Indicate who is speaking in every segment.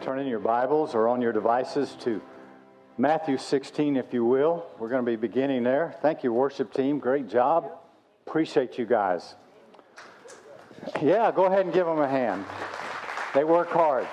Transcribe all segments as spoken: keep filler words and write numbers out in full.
Speaker 1: Turn in your Bibles or on your devices to Matthew sixteen, if you will. We're going to be beginning there. Thank you, worship team. Great job. Appreciate you guys. Yeah, go ahead and give them a hand. They work hard.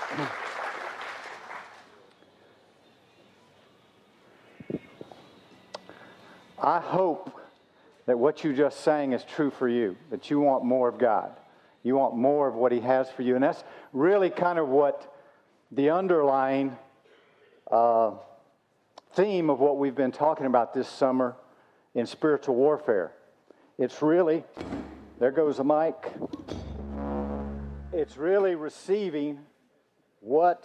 Speaker 1: I hope that what you just sang is true for you, that you want more of God. You want more of what He has for you. And that's really kind of what the underlying uh, theme of what we've been talking about this summer in spiritual warfare. It's really, there goes the mic. It's really receiving what,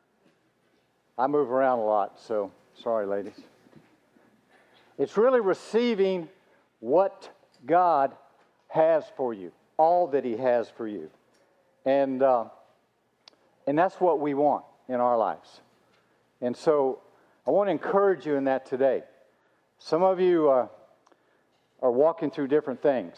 Speaker 1: I move around a lot, so sorry, ladies. It's really receiving what God has for you, all that He has for you. And uh, and that's what we want in our lives. And so I want to encourage you in that today. Some of you uh, are walking through different things.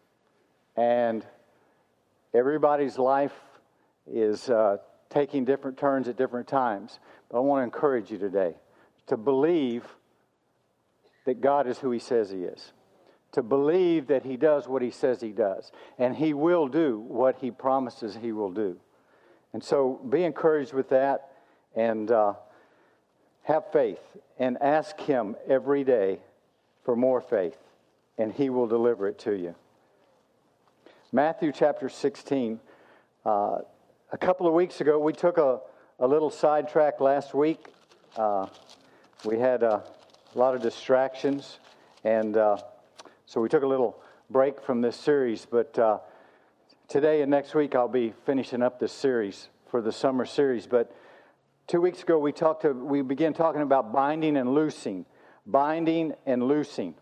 Speaker 1: And everybody's life is uh, taking different turns at different times. But I want to encourage you today to believe that God is who He says He is. To believe that He does what He says He does. And He will do what He promises He will do. And so be encouraged with that and uh, have faith and ask Him every day for more faith. And He will deliver it to you. Matthew chapter sixteen. Uh, a couple of weeks ago, we took a, a little sidetrack last week. Uh, we had a lot of distractions. And uh, so we took a little break from this series. But uh, today and next week, I'll be finishing up this series for the summer series. But two weeks ago, we talked. To, we began talking about binding and loosing. Binding and loosing.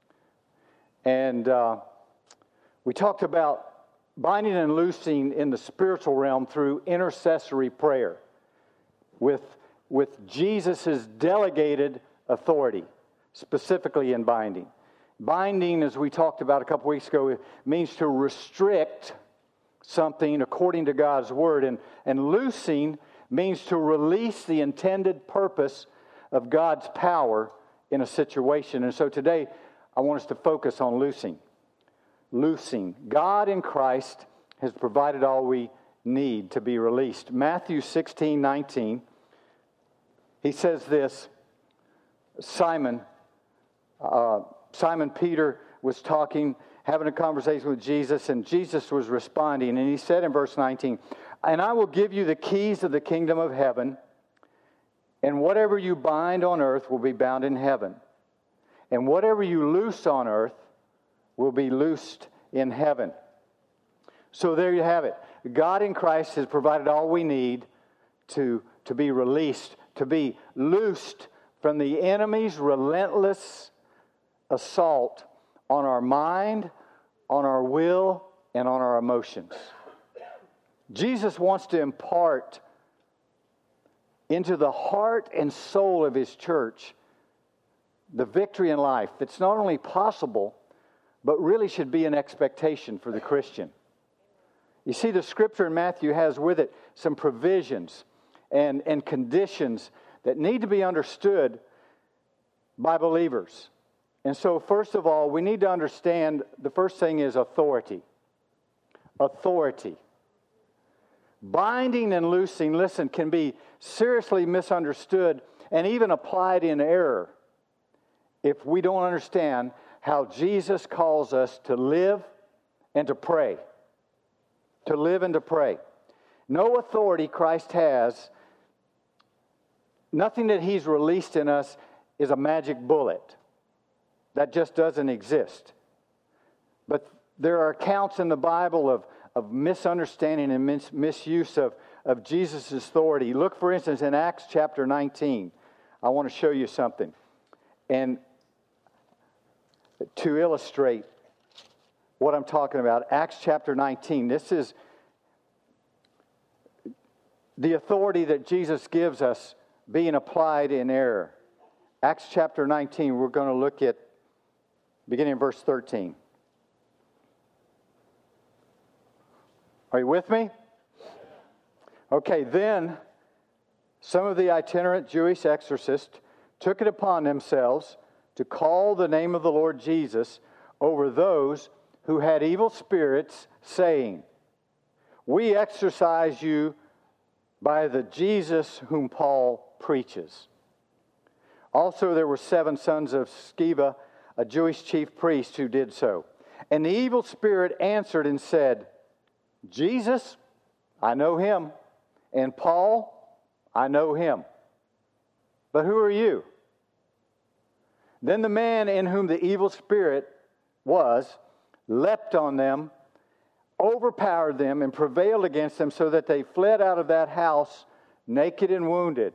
Speaker 1: And uh, we talked about binding and loosing in the spiritual realm through intercessory prayer with, with Jesus' delegated authority, specifically in binding. Binding, as we talked about a couple weeks ago, means to restrict something according to God's Word. And, and loosing means to release the intended purpose of God's power in a situation. And so today, I want us to focus on loosing. Loosing. God in Christ has provided all we need to be released. Matthew sixteen nineteen, he says this, Simon, uh, Simon Peter was talking, having a conversation with Jesus, and Jesus was responding, and he said in verse nineteen, "And I will give you the keys of the kingdom of heaven, and whatever you bind on earth will be bound in heaven, and whatever you loose on earth will be loosed in heaven." So there you have it. God in Christ has provided all we need to, to be released, to be loosed from the enemy's relentless assault on our mind, on our will, and on our emotions. Jesus wants to impart into the heart and soul of His church the victory in life that's not only possible, but really should be an expectation for the Christian. You see, the scripture in Matthew has with it some provisions and, and conditions that need to be understood by believers. And so, first of all, we need to understand the first thing is authority. Authority. Binding and loosing, listen, can be seriously misunderstood and even applied in error if we don't understand how Jesus calls us to live and to pray. To live and to pray. No authority Christ has, nothing that He's released in us is a magic bullet. That just doesn't exist. But there are accounts in the Bible of, of misunderstanding and mis- misuse of, of Jesus' authority. Look, for instance, in Acts chapter nineteen. I want to show you something. And to illustrate what I'm talking about, Acts chapter nineteen. This is the authority that Jesus gives us being applied in error. Acts chapter nineteen, we're going to look at beginning in verse thirteen. Are you with me? Okay, then some of the itinerant Jewish exorcists took it upon themselves to call the name of the Lord Jesus over those who had evil spirits, saying, "We exorcise you by the Jesus whom Paul preaches." Also, there were seven sons of Sceva, a Jewish chief priest, who did so. And the evil spirit answered and said, "Jesus, I know him, and Paul, I know him. But who are you?" Then the man in whom the evil spirit was leapt on them, overpowered them, and prevailed against them, so that they fled out of that house naked and wounded.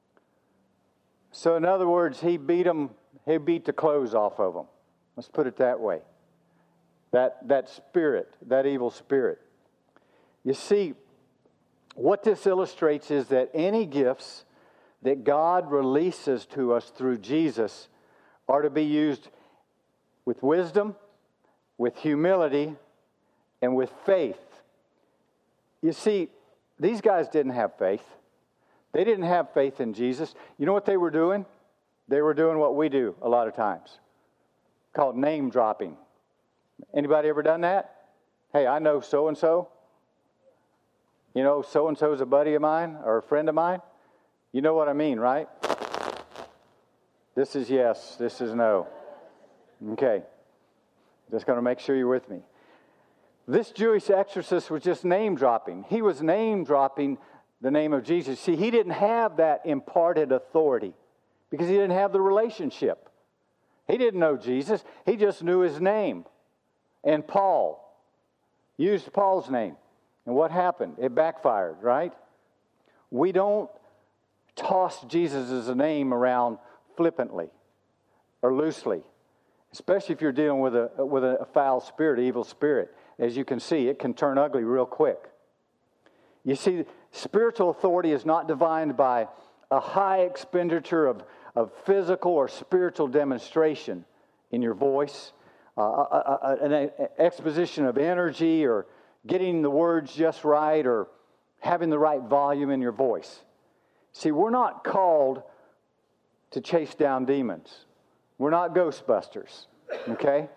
Speaker 1: So in other words, he beat them, he beat the clothes off of them. Let's put it that way. That, that spirit, that evil spirit. You see, what this illustrates is that any gifts that God releases to us through Jesus are to be used with wisdom, with humility, and with faith. You see, these guys didn't have faith. They didn't have faith in Jesus. You know what they were doing? They were doing what we do a lot of times, called name dropping. Anybody ever done that? Hey, I know so-and-so. You know, so-and-so is a buddy of mine or a friend of mine. You know what I mean, right? This is yes, this is no. Okay. Just going to make sure you're with me. This Jewish exorcist was just name dropping. He was name dropping the name of Jesus. See, he didn't have that imparted authority because he didn't have the relationship. He didn't know Jesus. He just knew his name. And Paul used Paul's name. And what happened? It backfired, right? We don't toss Jesus' name around flippantly or loosely, especially if you're dealing with a with a foul spirit, evil spirit. As you can see, it can turn ugly real quick. You see, spiritual authority is not defined by a high expenditure of, of physical or spiritual demonstration in your voice, uh, a, a, an exposition of energy, or getting the words just right, or having the right volume in your voice. See, we're not called to chase down demons. We're not Ghostbusters, okay?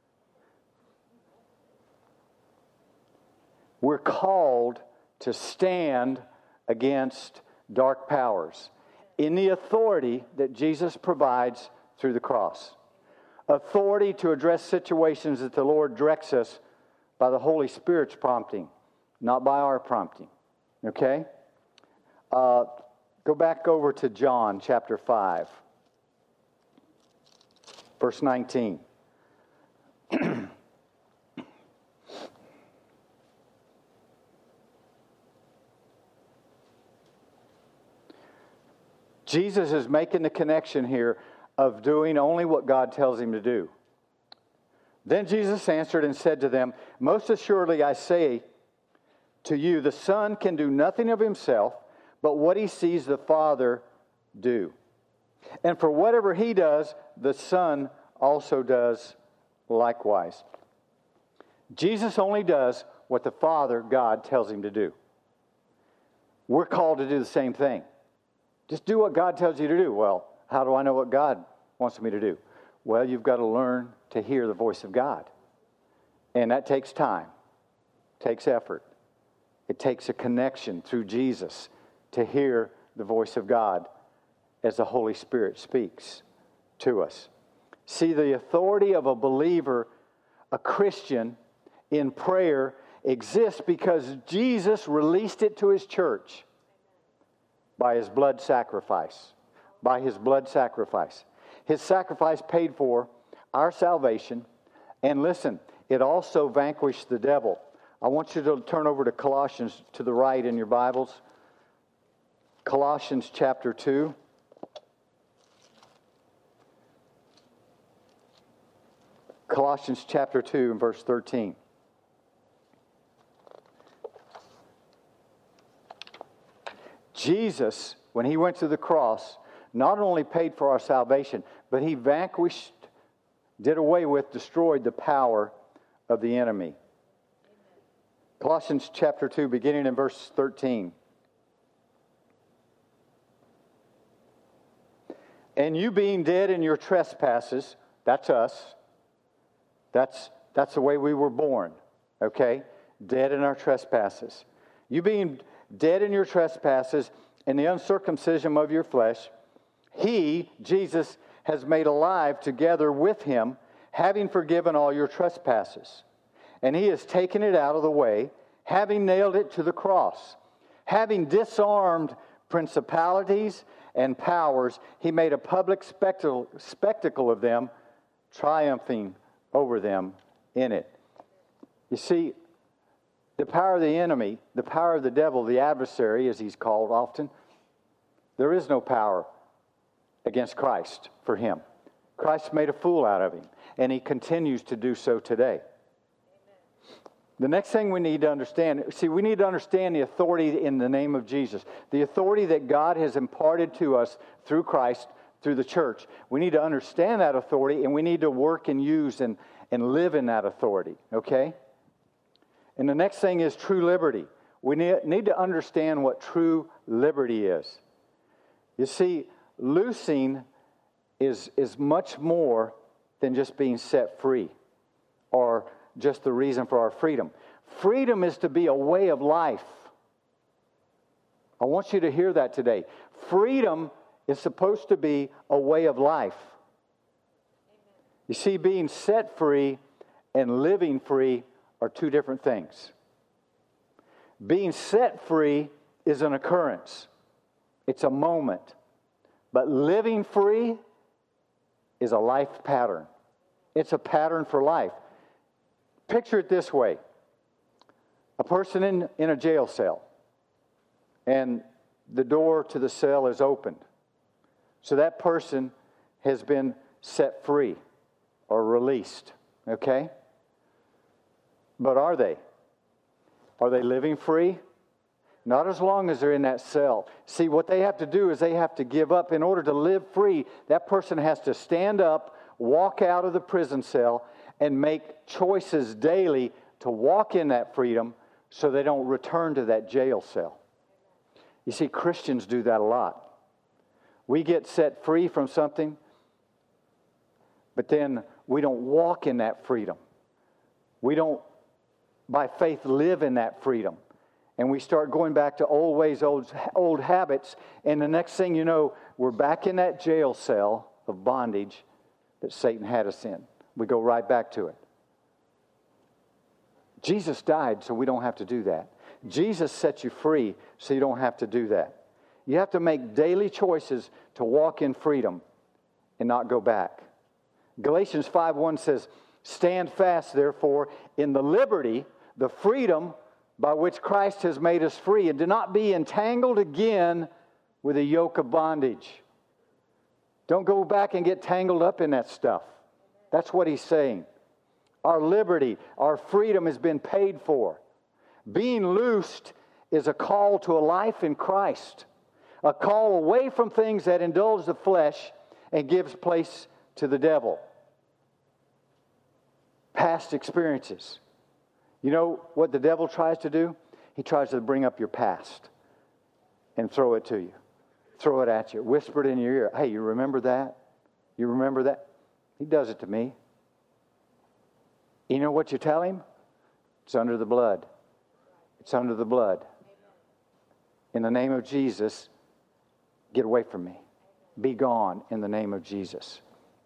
Speaker 1: We're called to stand against dark powers in the authority that Jesus provides through the cross. Authority to address situations that the Lord directs us by the Holy Spirit's prompting, not by our prompting. Okay? Uh, go back over to John chapter five, verse nineteen. Jesus is making the connection here of doing only what God tells him to do. Then Jesus answered and said to them, "Most assuredly I say to you, the Son can do nothing of himself, but what he sees the Father do. And for whatever he does, the Son also does likewise." Jesus only does what the Father, God, tells him to do. We're called to do the same thing. Just do what God tells you to do. Well, how do I know what God wants me to do? Well, you've got to learn to hear the voice of God. And that takes time, takes effort. It takes a connection through Jesus to hear the voice of God as the Holy Spirit speaks to us. See, the authority of a believer, a Christian, in prayer exists because Jesus released it to his church. By his blood sacrifice. By his blood sacrifice. His sacrifice paid for our salvation. And listen, it also vanquished the devil. I want you to turn over to Colossians to the right in your Bibles. Colossians chapter two. Colossians chapter two and verse thirteen. Jesus, when he went to the cross, not only paid for our salvation, but he vanquished, did away with, destroyed the power of the enemy. Amen. Colossians chapter two, beginning in verse thirteen. And you being dead in your trespasses, that's us. That's, that's the way we were born, okay? Dead in our trespasses. You being dead in your trespasses and the uncircumcision of your flesh, He, Jesus, has made alive together with Him, having forgiven all your trespasses. And He has taken it out of the way, having nailed it to the cross. Having disarmed principalities and powers, He made a public spectacle, spectacle of them, triumphing over them in it. You see, the power of the enemy, the power of the devil, the adversary, as he's called often, there is no power against Christ for him. Christ made a fool out of him, and He continues to do so today. The next thing we need to understand, see, we need to understand the authority in the name of Jesus. The authority that God has imparted to us through Christ, through the church. We need to understand that authority, and we need to work and use and, and live in that authority, okay? And the next thing is true liberty. We need, need to understand what true liberty is. You see, loosing is, is much more than just being set free or just the reason for our freedom. Freedom is to be a way of life. I want you to hear that today. Freedom is supposed to be a way of life. You see, being set free and living free are two different things. Being set free is an occurrence. It's a moment. But living free is a life pattern. It's a pattern for life. Picture it this way. A person in, in a jail cell, and the door to the cell is opened. So that person has been set free or released, okay? But are they? Are they living free? Not as long as they're in that cell. See, what they have to do is they have to give up. In order to live free, that person has to stand up, walk out of the prison cell, and make choices daily to walk in that freedom so they don't return to that jail cell. You see, Christians do that a lot. We get set free from something, but then we don't walk in that freedom. We don't, by faith, live in that freedom. And we start going back to old ways, old, old habits, and the next thing you know, we're back in that jail cell of bondage that Satan had us in. We go right back to it. Jesus died so we don't have to do that. Jesus set you free so you don't have to do that. You have to make daily choices to walk in freedom and not go back. Galatians five one says, "Stand fast, therefore, in the liberty, the freedom by which Christ has made us free, and do not be entangled again with a yoke of bondage." Don't go back and get tangled up in that stuff. That's what he's saying. Our liberty, our freedom has been paid for. Being loosed is a call to a life in Christ, a call away from things that indulge the flesh and gives place to the devil. Past experiences. You know what the devil tries to do? He tries to bring up your past and throw it to you. Throw it at you. Whisper it in your ear. Hey, you remember that? You remember that? He does it to me. You know what you tell him? It's under the blood. It's under the blood. In the name of Jesus, get away from me. Be gone in the name of Jesus.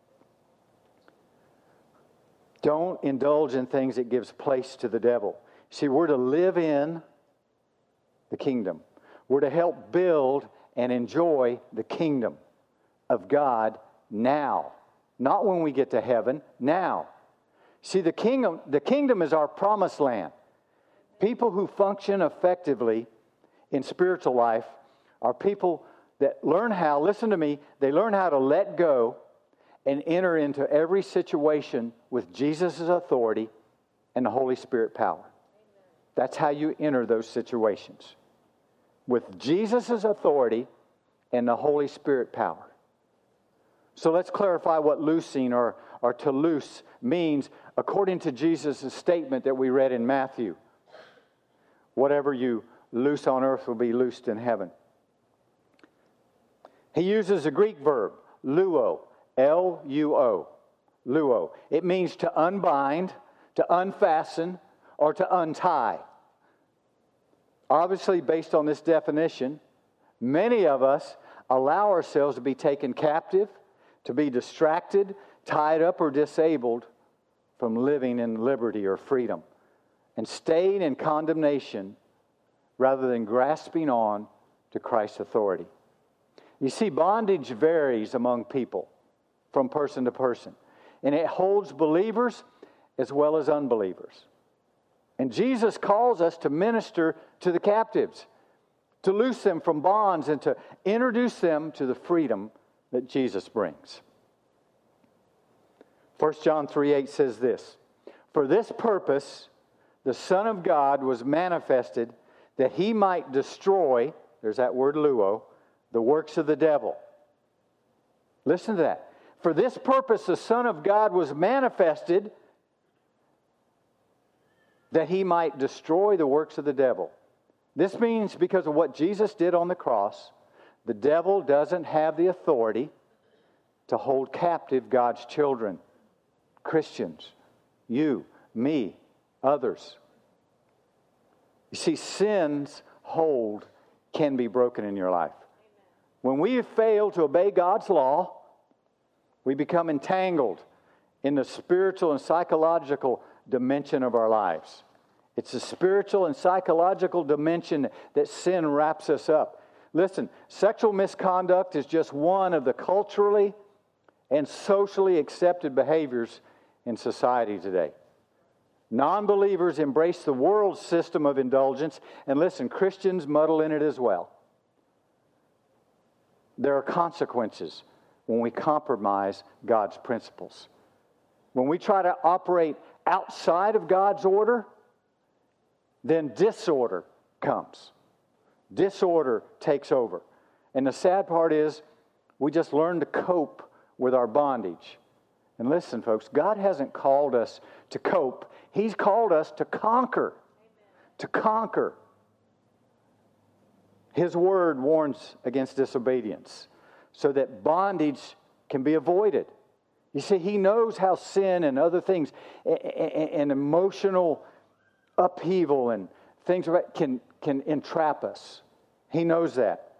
Speaker 1: Don't indulge in things that gives place to the devil. See, we're to live in the kingdom. We're to help build and enjoy the kingdom of God now. Not when we get to heaven, now. See, the kingdom, the kingdom is our promised land. People who function effectively in spiritual life are people that learn how, listen to me, they learn how to let go and enter into every situation with Jesus' authority and the Holy Spirit power. That's how you enter those situations. With Jesus' authority and the Holy Spirit power. So let's clarify what loosing or, or to loose means according to Jesus' statement that we read in Matthew. Whatever you loose on earth will be loosed in heaven. He uses a Greek verb, luo, L U O, luo. It means to unbind, to unfasten, or to untie. Obviously, based on this definition, many of us allow ourselves to be taken captive, to be distracted, tied up, or disabled from living in liberty or freedom, and staying in condemnation rather than grasping on to Christ's authority. You see, bondage varies among people from person to person, and it holds believers as well as unbelievers. And Jesus calls us to minister to the captives, to loose them from bonds, and to introduce them to the freedom that Jesus brings. First John three eight says this, "For this purpose the Son of God was manifested, that he might destroy," there's that word luo, "the works of the devil." Listen to that. "For this purpose the Son of God was manifested, that he might destroy the works of the devil." This means because of what Jesus did on the cross, the devil doesn't have the authority to hold captive God's children, Christians, you, me, others. You see, sin's hold can be broken in your life. When we fail to obey God's law, we become entangled in the spiritual and psychological dimension of our lives. It's the spiritual and psychological dimension that sin wraps us up. Listen, sexual misconduct is just one of the culturally and socially accepted behaviors in society today. Non-believers embrace the world's system of indulgence, and listen, Christians muddle in it as well. There are consequences when we compromise God's principles. When we try to operate outside of God's order, then disorder comes. Disorder takes over. And the sad part is, we just learn to cope with our bondage. And listen, folks, God hasn't called us to cope. He's called us to conquer. To conquer. His word warns against disobedience so that bondage can be avoided. You see, He knows how sin and other things and emotional upheaval and things can, can entrap us. He knows that.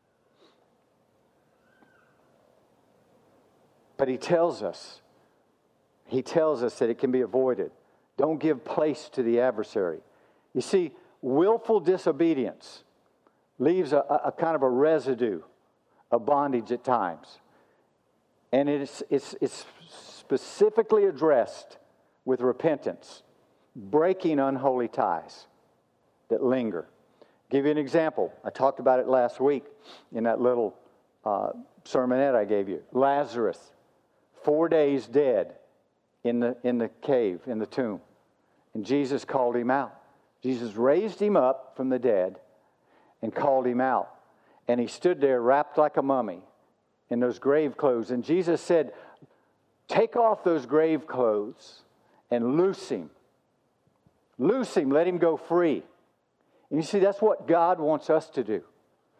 Speaker 1: But He tells us, He tells us that it can be avoided. Don't give place to the adversary. You see, willful disobedience leaves a, a kind of a residue of bondage at times. And it's, it's, it's specifically addressed with repentance, breaking unholy ties that linger. Give you an example. I talked about it last week in that little uh, sermonette I gave you. Lazarus, four days dead in the, in the cave, in the tomb. And Jesus called him out. Jesus raised him up from the dead and called him out. And he stood there wrapped like a mummy in those grave clothes. And Jesus said, "Take off those grave clothes and loose him. Loose him, let him go free." And you see, that's what God wants us to do.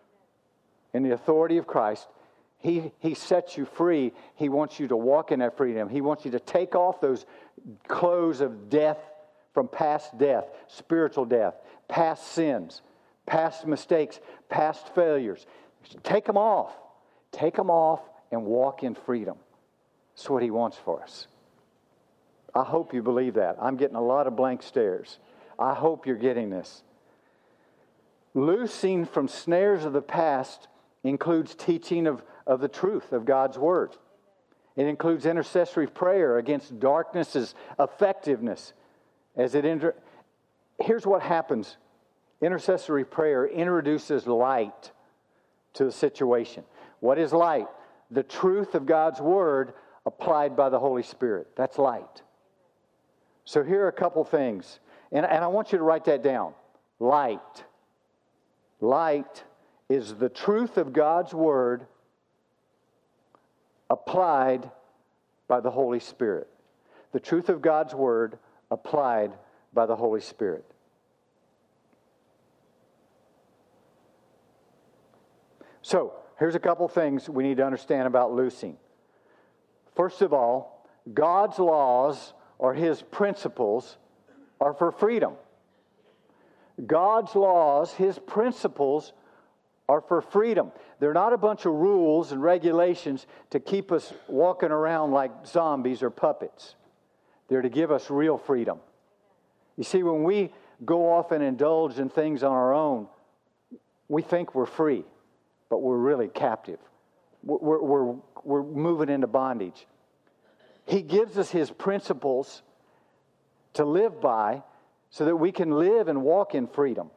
Speaker 1: In the authority of Christ, He, he sets you free. He wants you to walk in that freedom. He wants you to take off those clothes of death from past death, spiritual death, past sins, past mistakes, past failures. Take them off. Take them off and walk in freedom. That's what He wants for us. I hope you believe that. I'm getting a lot of blank stares. I hope you're getting this. Loosing from snares of the past includes teaching of, of the truth of God's Word. It includes intercessory prayer against darkness's effectiveness. As it inter- Here's what happens. Intercessory prayer introduces light to the situation. What is light? The truth of God's Word applied by the Holy Spirit. That's light. So here are a couple things. And, and I want you to write that down. Light. Light is the truth of God's Word applied by the Holy Spirit. The truth of God's Word applied by the Holy Spirit. So, here's a couple things we need to understand about loosing. First of all, God's laws or His principles are for freedom. God's laws, His principles are for freedom. They're not a bunch of rules and regulations to keep us walking around like zombies or puppets. They're to give us real freedom. You see, when we go off and indulge in things on our own, we think we're free, but we're really captive. We're, we're, we're moving into bondage. He gives us His principles to live by so that we can live and walk in freedom.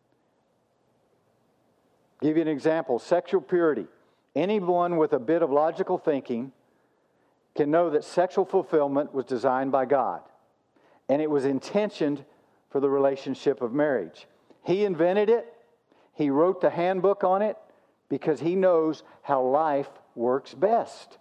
Speaker 1: Give you an example. Sexual purity. Anyone with a bit of logical thinking can know that sexual fulfillment was designed by God, and it was intentioned for the relationship of marriage. He invented it. He wrote the handbook on it because He knows how life works best.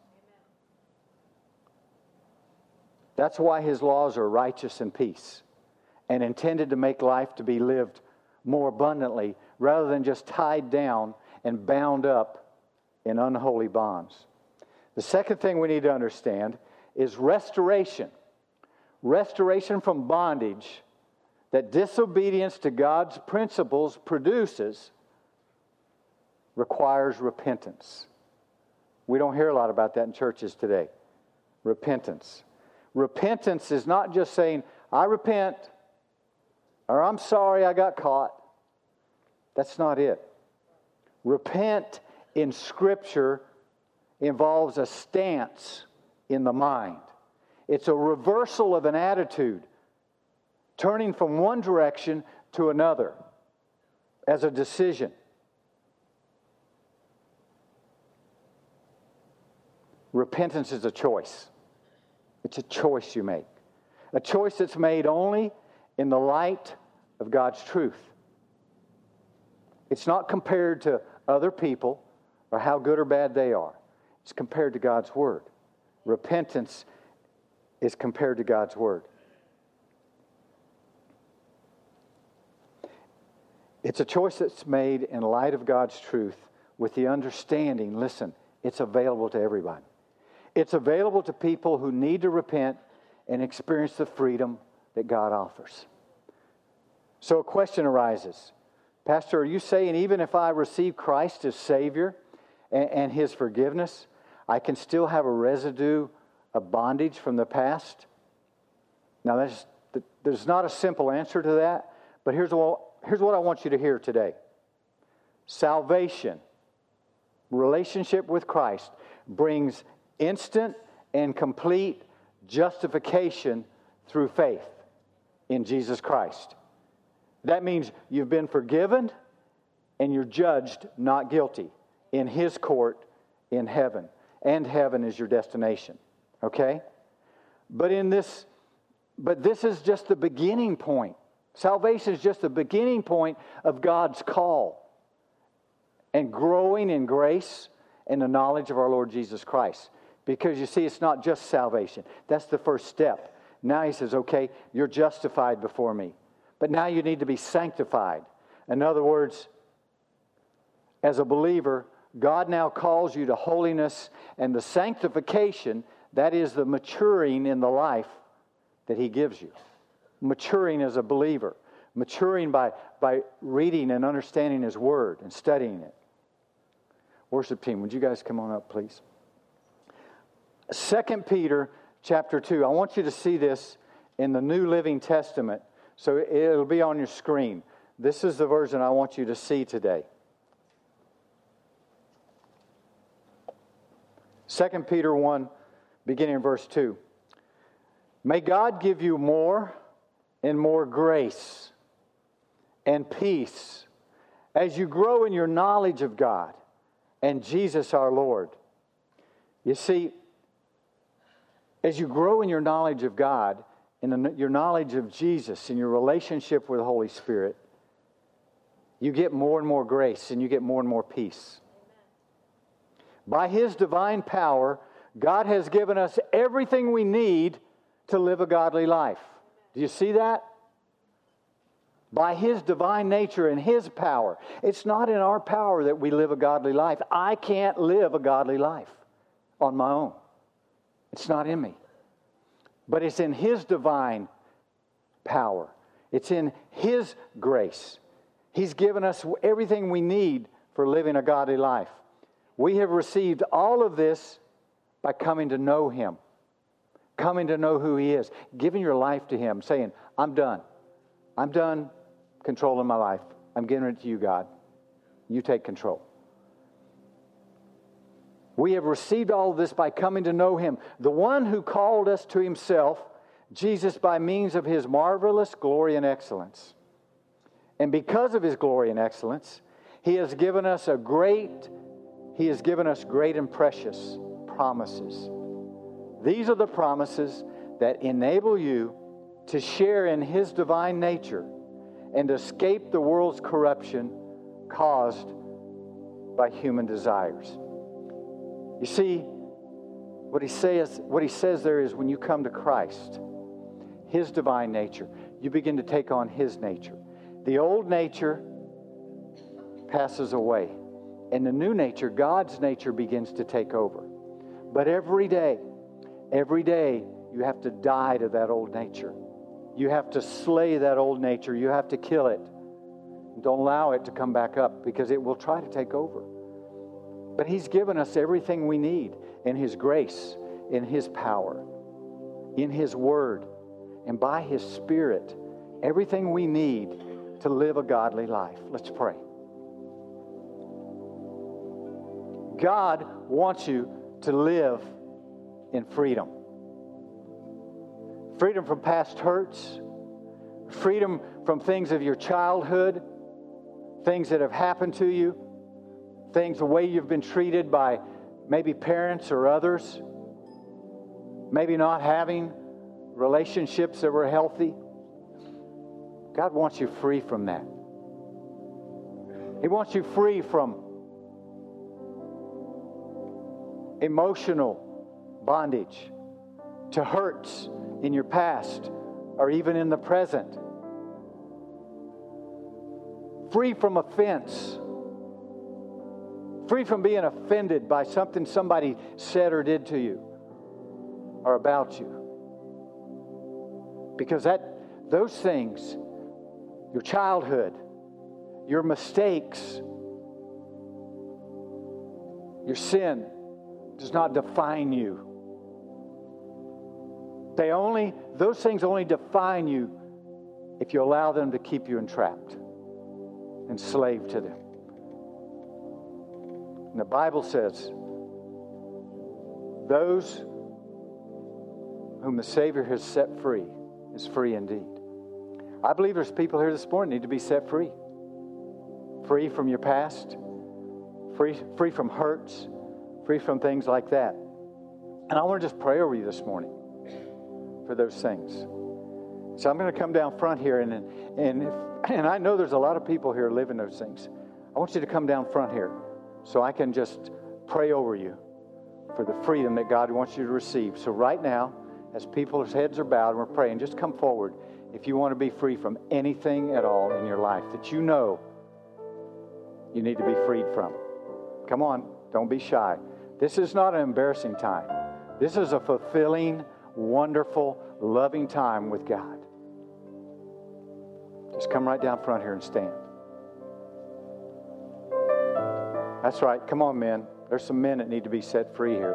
Speaker 1: That's why His laws are righteous and peace and intended to make life to be lived more abundantly rather than just tied down and bound up in unholy bonds. The second thing we need to understand is restoration. Restoration from bondage that disobedience to God's principles produces requires repentance. We don't hear a lot about that in churches today. Repentance. Repentance is not just saying, I repent, or I'm sorry I got caught. That's not it. Repent in Scripture involves a stance in the mind. It's a reversal of an attitude, turning from one direction to another as a decision. Repentance is a choice. It's a choice you make. A choice that's made only in the light of God's truth. It's not compared to other people or how good or bad they are. It's compared to God's Word. Repentance is compared to God's Word. It's a choice that's made in light of God's truth with the understanding, listen, it's available to everybody. It's available to people who need to repent and experience the freedom that God offers. So a question arises. Pastor, are you saying even if I receive Christ as Savior and, and His forgiveness, I can still have a residue of bondage from the past? Now, there's, there's not a simple answer to that, but here's what, here's what I want you to hear today. Salvation, relationship with Christ, brings instant and complete justification through faith in Jesus Christ. That means you've been forgiven and you're judged not guilty in His court in heaven. And heaven is your destination. Okay? But in this, but this is just the beginning point. Salvation is just the beginning point of God's call and growing in grace and the knowledge of our Lord Jesus Christ. Because you see, it's not just salvation. That's the first step. Now He says, okay, you're justified before me. But now you need to be sanctified. In other words, as a believer, God now calls you to holiness and the sanctification, that is the maturing in the life that He gives you. Maturing as a believer. Maturing by, by reading and understanding His Word and studying it. Worship team, would you guys come on up, please? Second Peter chapter two. I want you to see this in the New Living Testament. So it'll be on your screen. This is the version I want you to see today. Second Peter one, beginning in verse two. May God give you more and more grace and peace as you grow in your knowledge of God and Jesus our Lord. You see, as you grow in your knowledge of God, in the, your knowledge of Jesus, in your relationship with the Holy Spirit, you get more and more grace and you get more and more peace. By His divine power, God has given us everything we need to live a godly life. Do you see that? by His divine nature and His power. It's not in our power that we live a godly life. I can't live a godly life on my own. It's not in me. But it's in His divine power. It's in His grace. He's given us everything we need for living a godly life. We have received all of this by coming to know Him. Coming to know who He is. Giving your life to Him. Saying, I'm done. I'm done controlling my life. I'm giving it to you, God. You take control. We have received all of this by coming to know Him. The one who called us to Himself, Jesus, by means of His marvelous glory and excellence. And because of His glory and excellence, He has given us a great, He has given us great and precious promises. These are the promises that enable you to share in His divine nature and escape the world's corruption caused by human desires. You see, what he says, what he says there is when you come to Christ, His divine nature, you begin to take on His nature. The old nature passes away, and the new nature, God's nature, begins to take over. But every day, every day, you have to die to that old nature. You have to slay that old nature. You have to kill it. Don't allow it to come back up, because it will try to take over. But He's given us everything we need in His grace, in His power, in His Word, and by His Spirit. Everything we need to live a godly life. Let's pray. God wants you to live in freedom. Freedom from past hurts. Freedom from things of your childhood. Things that have happened to you. Things, the way you've been treated by maybe parents or others. Maybe not having relationships that were healthy. God wants you free from that. He wants you free from emotional bondage to hurts in your past or even in the present. Free from offense. Free from being offended by something somebody said or did to you or about you. Because that, those things, your childhood, your mistakes, your sin, does not define you. They only, those things only define you if you allow them to keep you entrapped, enslaved to them. And the Bible says, those whom the Savior has set free is free indeed. I believe there's people here this morning need to be set free. Free from your past, free, free from hurts, free from things like that. And I want to just pray over you this morning for those things. So I'm going to come down front here, and and if, and I know there's a lot of people here living those things. I want you to come down front here so I can just pray over you for the freedom that God wants you to receive. So right now, as people's heads are bowed and we're praying, just come forward if you want to be free from anything at all in your life that you know you need to be freed from. Come on, don't be shy. This is not an embarrassing time. This is a fulfilling, wonderful, loving time with God. Just come right down front here and stand. That's right. Come on, men. There's some men that need to be set free here.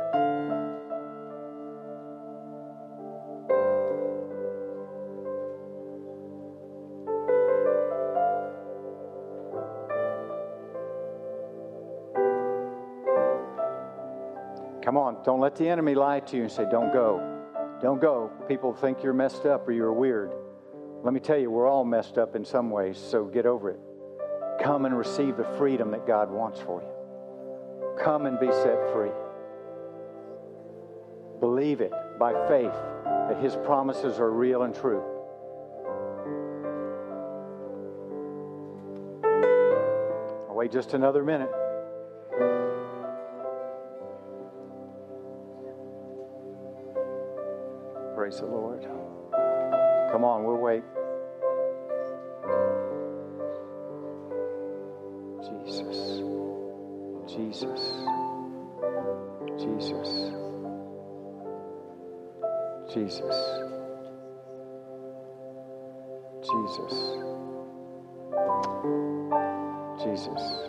Speaker 1: Come on. Don't let the enemy lie to you and say, don't go. Don't go. People think you're messed up or you're weird. Let me tell you, we're all messed up in some ways, so get over it. Come and receive the freedom that God wants for you. Come and be set free. Believe it by faith that His promises are real and true. I'll wait just another minute. Praise the Lord. Come on, we'll wait. Jesus. Jesus. Jesus. Jesus. Jesus. Jesus.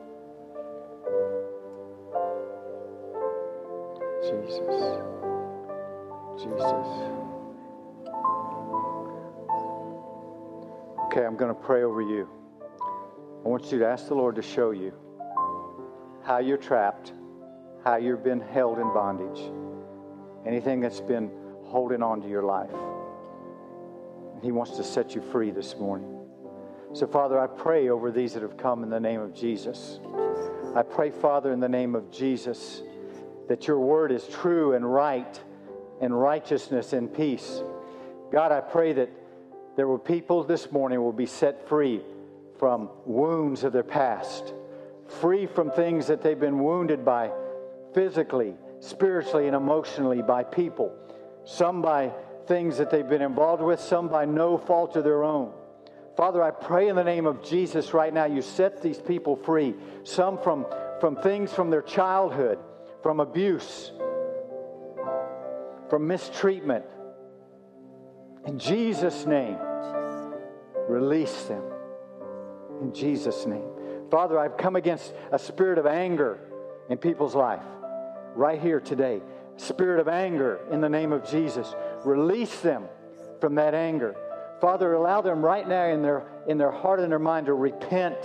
Speaker 1: Jesus. Jesus. Okay, I'm going to pray over you. I want you to ask the Lord to show you how you're trapped, how you've been held in bondage, anything that's been holding on to your life. He wants to set you free this morning. So, Father, I pray over these that have come in the name of Jesus. I pray, Father, in the name of Jesus, that your word is true and right and righteousness and peace. God, I pray that there will people this morning will be set free from wounds of their past, free from things that they've been wounded by physically, spiritually, and emotionally by people. Some by things that they've been involved with, some by no fault of their own. Father, I pray in the name of Jesus right now, you set these people free. Some from, from things from their childhood, from abuse, from mistreatment. In Jesus' name, release them. In Jesus' name. Father, I've come against a spirit of anger in people's life right here today. Spirit of anger in the name of Jesus. Release them from that anger. Father, allow them right now in their, in their heart and their mind to repent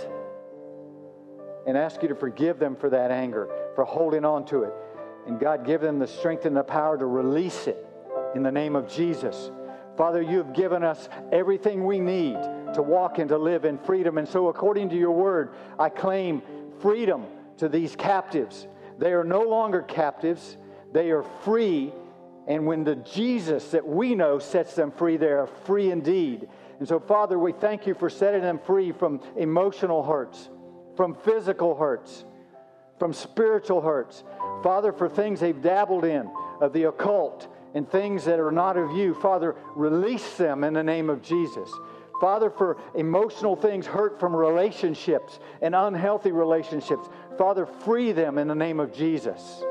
Speaker 1: and ask you to forgive them for that anger, for holding on to it. And God, give them the strength and the power to release it in the name of Jesus. Father, you have given us everything we need to walk and to live in freedom. And so according to your word, I claim freedom to these captives. They are no longer captives. They are free. And when the Jesus that we know sets them free, they are free indeed. And so, Father, we thank you for setting them free from emotional hurts, from physical hurts, from spiritual hurts. Father, for things they've dabbled in, of the occult, and things that are not of you. Father, release them in the name of Jesus. Father, for emotional things, hurt from relationships and unhealthy relationships. Father, free them in the name of Jesus.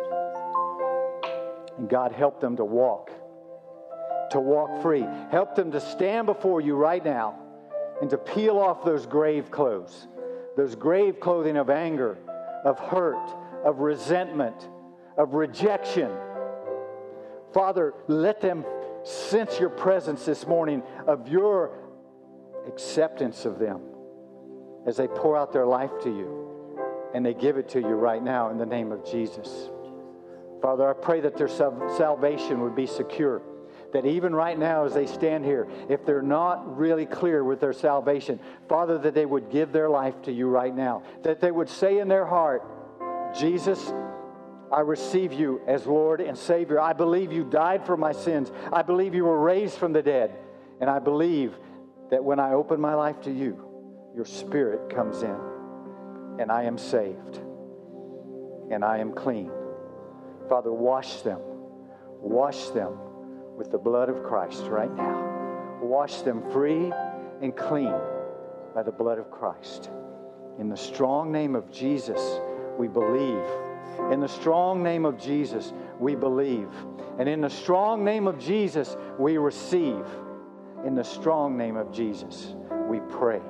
Speaker 1: And God, help them to walk, to walk free. Help them to stand before you right now and to peel off those grave clothes, those grave clothing of anger, of hurt, of resentment, of rejection. Father, let them sense your presence this morning, of your acceptance of them as they pour out their life to you and they give it to you right now in the name of Jesus. Father, I pray that their salvation would be secure. That even right now as they stand here, if they're not really clear with their salvation, Father, that they would give their life to you right now. That they would say in their heart, Jesus, I receive you as Lord and Savior. I believe you died for my sins. I believe you were raised from the dead. And I believe that when I open my life to you, your Spirit comes in. And I am saved. And I am clean. Father, wash them. Wash them with the blood of Christ right now. Wash them free and clean by the blood of Christ. In the strong name of Jesus, we believe. In the strong name of Jesus, we believe. And in the strong name of Jesus, we receive. In the strong name of Jesus, we pray.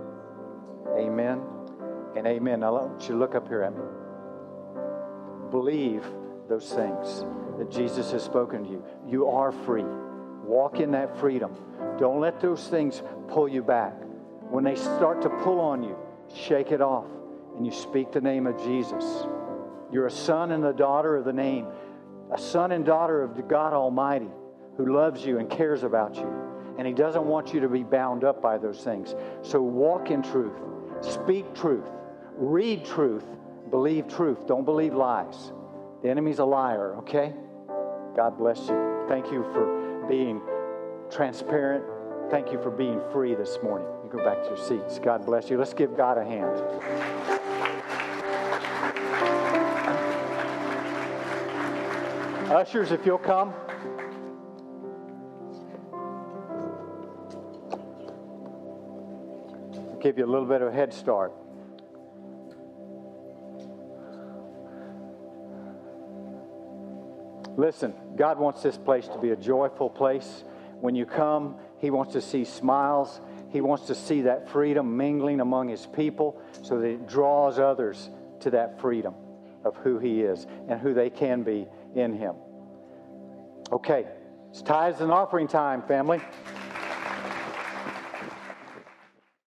Speaker 1: Amen and amen. Now, I want you to look up here at me. Believe those things that Jesus has spoken to you. You are free. Walk in that freedom. Don't let those things pull you back. When they start to pull on you, shake it off and you speak the name of Jesus. You're a son and a daughter of the name, a son and daughter of the God Almighty who loves you and cares about you. And He doesn't want you to be bound up by those things. So walk in truth. Speak truth. Read truth. Believe truth. Don't believe lies. The enemy's a liar, okay? God bless you. Thank you for being transparent. Thank you for being free this morning. You go back to your seats. God bless you. Let's give God a hand. Ushers, if you'll come. I'll give you a little bit of a head start. Listen, God wants this place to be a joyful place. When you come, He wants to see smiles. He wants to see that freedom mingling among His people so that it draws others to that freedom of who He is and who they can be in Him. Okay, it's tithes and offering time, family.